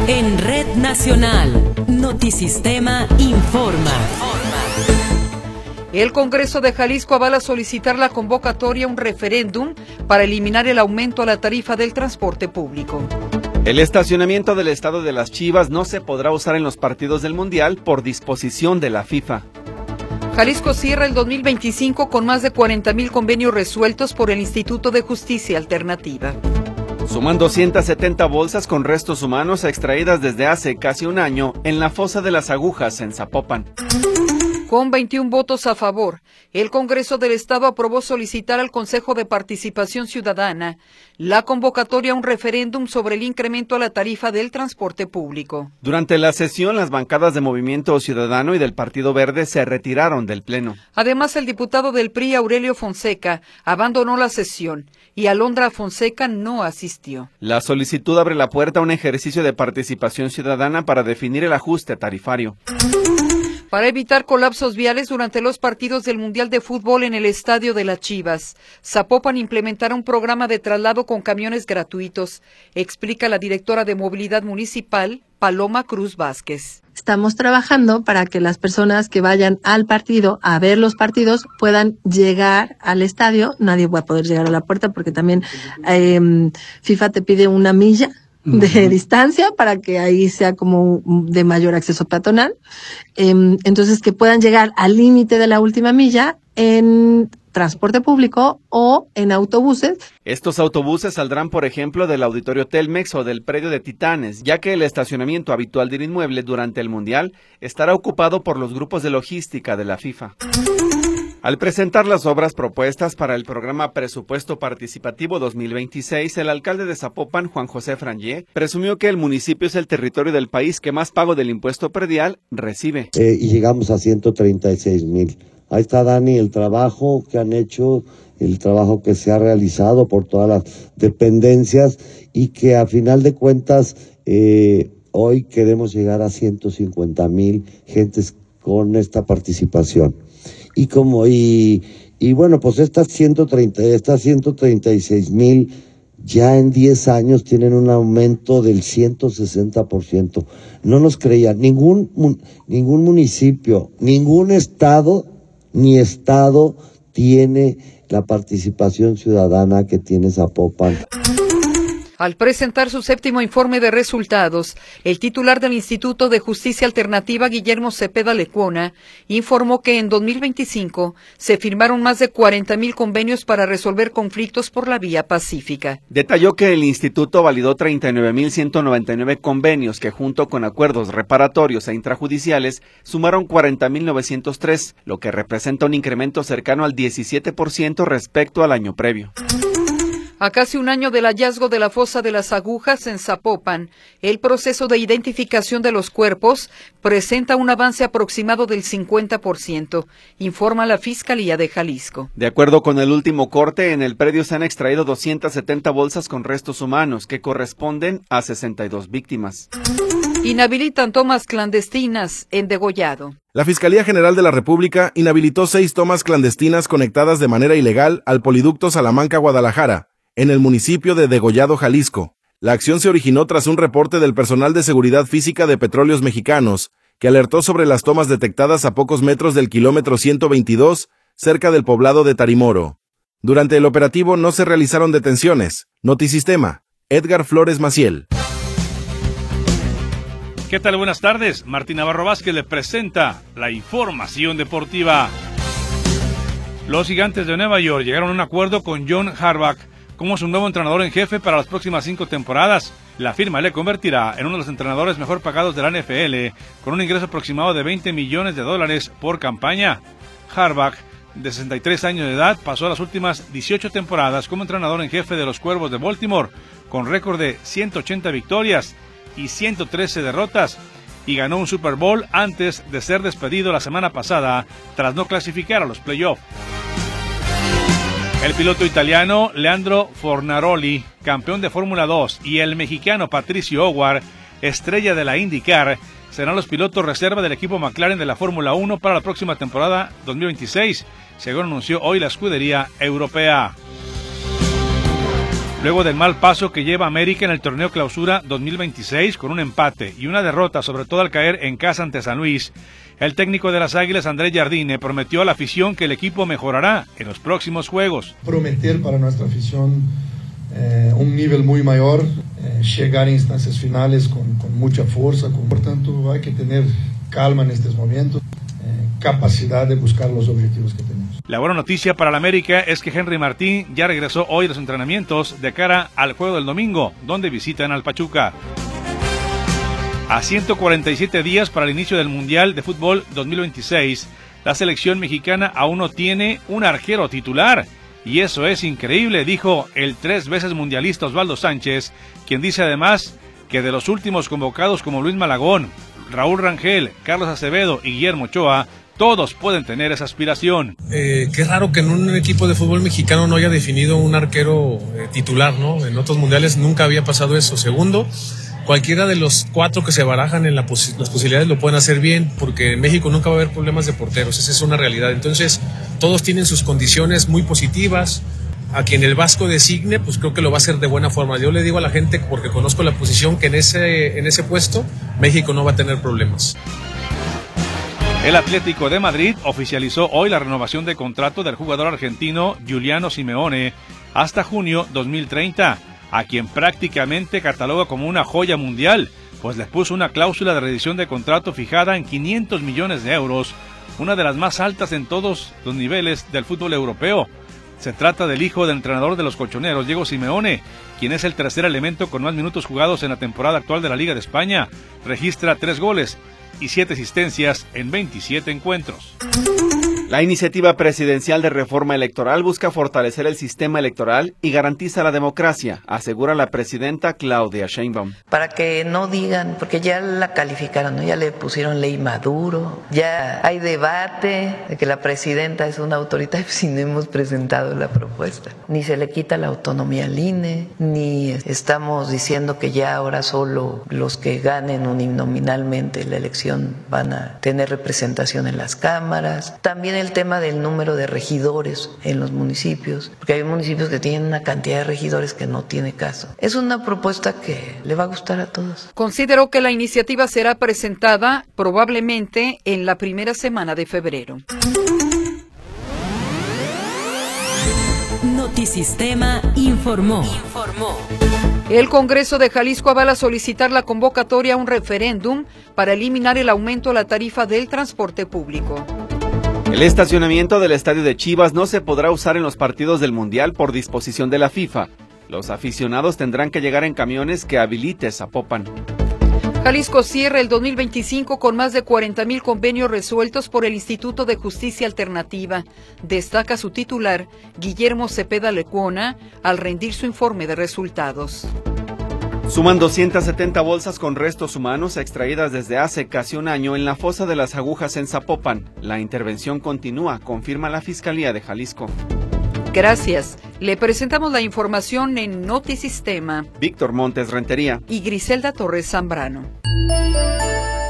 En Red Nacional, Notisistema informa. El Congreso de Jalisco avala solicitar la convocatoria a un referéndum para eliminar el aumento a la tarifa del transporte público. El estacionamiento del estadio de las Chivas no se podrá usar en los partidos del Mundial por disposición de la FIFA. Jalisco cierra el 2025 con más de 40,000 convenios resueltos por el Instituto de Justicia Alternativa. Suman 270 bolsas con restos humanos extraídas desde hace casi un año en la fosa de las Agujas en Zapopan. Con 21 votos a favor, el Congreso del Estado aprobó solicitar al Consejo de Participación Ciudadana la convocatoria a un referéndum sobre el incremento a la tarifa del transporte público. Durante la sesión, las bancadas de Movimiento Ciudadano y del Partido Verde se retiraron del pleno. Además, el diputado del PRI, Aurelio Fonseca, abandonó la sesión y Alondra Fonseca no asistió. La solicitud abre la puerta a un ejercicio de participación ciudadana para definir el ajuste tarifario. Para evitar colapsos viales durante los partidos del Mundial de Fútbol en el Estadio de las Chivas, Zapopan implementará un programa de traslado con camiones gratuitos, explica la directora de Movilidad Municipal, Paloma Cruz Vázquez. Estamos trabajando para que las personas que vayan al partido a ver los partidos puedan llegar al estadio. Nadie va a poder llegar a la puerta porque también FIFA te pide una milla de distancia para que ahí sea como de mayor acceso peatonal. Entonces que puedan llegar al límite de la última milla en transporte público o en autobuses. Estos autobuses saldrán, por ejemplo, del Auditorio Telmex o del predio de Titanes, ya que el estacionamiento habitual del inmueble durante el Mundial estará ocupado por los grupos de logística de la FIFA. Al presentar las obras propuestas para el programa Presupuesto Participativo 2026, el alcalde de Zapopan, Juan José Frangé, presumió que el municipio es el territorio del país que más pago del impuesto predial recibe. Y llegamos a 136,000. Ahí está, Dani, el trabajo que han hecho, el trabajo que se ha realizado por todas las dependencias y que a final de cuentas hoy queremos llegar a 150,000 gentes con esta participación. Y bueno, pues estas 136,000 ya en 10 años tienen un aumento del 160%. No nos creían ningún municipio, ningún estado tiene la participación ciudadana que tiene Zapopan. Al presentar su 7º informe de resultados, el titular del Instituto de Justicia Alternativa, Guillermo Cepeda Lecuona, informó que en 2025 se firmaron más de 40,000 convenios para resolver conflictos por la vía pacífica. Detalló que el instituto validó 39,199 convenios que, junto con acuerdos reparatorios e intrajudiciales, sumaron 40,903, lo que representa un incremento cercano al 17% respecto al año previo. A casi un año del hallazgo de la fosa de las Agujas en Zapopan, el proceso de identificación de los cuerpos presenta un avance aproximado del 50%, informa la Fiscalía de Jalisco. De acuerdo con el último corte, en el predio se han extraído 270 bolsas con restos humanos, que corresponden a 62 víctimas. Inhabilitan tomas clandestinas en Degollado. La Fiscalía General de la República inhabilitó 6 tomas clandestinas conectadas de manera ilegal al poliducto Salamanca-Guadalajara, en el municipio de Degollado, Jalisco. La acción se originó tras un reporte del personal de seguridad física de Petróleos Mexicanos, que alertó sobre las tomas detectadas a pocos metros del kilómetro 122, cerca del poblado de Tarimoro. Durante el operativo no se realizaron detenciones. Notisistema, Edgar Flores Maciel. ¿Qué tal? Buenas tardes. Martín Navarro Vázquez le presenta la información deportiva. Los Gigantes de Nueva York llegaron a un acuerdo con John Harbaugh como su nuevo entrenador en jefe para las próximas 5 temporadas. La firma le convertirá en uno de los entrenadores mejor pagados de la NFL, con un ingreso aproximado de $20 millones por campaña. Harbaugh, de 63 años de edad, pasó las últimas 18 temporadas como entrenador en jefe de los Cuervos de Baltimore, con récord de 180 victorias y 113 derrotas, y ganó un Super Bowl antes de ser despedido la semana pasada tras no clasificar a los playoffs. El piloto italiano Leandro Fornaroli, campeón de Fórmula 2, y el mexicano Patricio Howard, estrella de la IndyCar, serán los pilotos reserva del equipo McLaren de la Fórmula 1 para la próxima temporada 2026, según anunció hoy la escudería europea. Luego del mal paso que lleva América en el torneo Clausura 2026 con un empate y una derrota, sobre todo al caer en casa ante San Luis, el técnico de las Águilas, Andrés Jardine, prometió a la afición que el equipo mejorará en los próximos juegos. Prometer para nuestra afición un nivel muy mayor, llegar a instancias finales con mucha fuerza, por tanto hay que tener calma en estos momentos, capacidad de buscar los objetivos que tenemos. La buena noticia para la América es que Henry Martín ya regresó hoy a los entrenamientos de cara al juego del domingo, donde visitan al Pachuca. A 147 días para el inicio del Mundial de Fútbol 2026, la selección mexicana aún no tiene un arquero titular. Y eso es increíble, dijo el 3 veces mundialista Osvaldo Sánchez, quien dice además que de los últimos convocados como Luis Malagón, Raúl Rangel, Carlos Acevedo y Guillermo Ochoa, todos pueden tener esa aspiración. Qué raro que en un equipo de fútbol mexicano no haya definido un arquero titular, ¿no? En otros mundiales nunca había pasado eso. Segundo, cualquiera de los 4 que se barajan en las posibilidades lo pueden hacer bien, porque en México nunca va a haber problemas de porteros, esa es una realidad. Entonces, todos tienen sus condiciones muy positivas. A quien el Vasco designe, pues creo que lo va a hacer de buena forma. Yo le digo a la gente, porque conozco la posición, que en ese puesto México no va a tener problemas. El Atlético de Madrid oficializó hoy la renovación de contrato del jugador argentino Giuliano Simeone hasta junio 2030, a quien prácticamente cataloga como una joya mundial, pues les puso una cláusula de rescisión de contrato fijada en 500 millones de euros, una de las más altas en todos los niveles del fútbol europeo. Se trata del hijo del entrenador de los colchoneros, Diego Simeone, quien es el tercer elemento con más minutos jugados en la temporada actual de la Liga de España. Registra 3 goles y 7 asistencias en 27 encuentros. La iniciativa presidencial de reforma electoral busca fortalecer el sistema electoral y garantiza la democracia, asegura la presidenta Claudia Sheinbaum. Para que no digan, porque ya la calificaron, ¿no? Ya le pusieron ley Maduro, ya hay debate de que la presidenta es una autoritaria si no hemos presentado la propuesta. Ni se le quita la autonomía al INE, ni estamos diciendo que ya ahora solo los que ganen uninominalmente la elección van a tener representación en las cámaras. También el tema del número de regidores en los municipios, porque hay municipios que tienen una cantidad de regidores que no tiene caso. Es una propuesta que le va a gustar a todos. Consideró que la iniciativa será presentada probablemente en la primera semana de febrero. Notisistema informó. El Congreso de Jalisco avala solicitar la convocatoria a un referéndum para eliminar el aumento a la tarifa del transporte público. El estacionamiento del estadio de Chivas no se podrá usar en los partidos del Mundial por disposición de la FIFA. Los aficionados tendrán que llegar en camiones que habilite Zapopan. Jalisco cierra el 2025 con más de 40,000 convenios resueltos por el Instituto de Justicia Alternativa. Destaca su titular, Guillermo Cepeda Lecuona, al rendir su informe de resultados. Suman 270 bolsas con restos humanos extraídas desde hace casi un año en la fosa de las Agujas en Zapopan. La intervención continúa, confirma la Fiscalía de Jalisco. Gracias. Le presentamos la información en Notisistema. Víctor Montes Rentería y Griselda Torres Zambrano.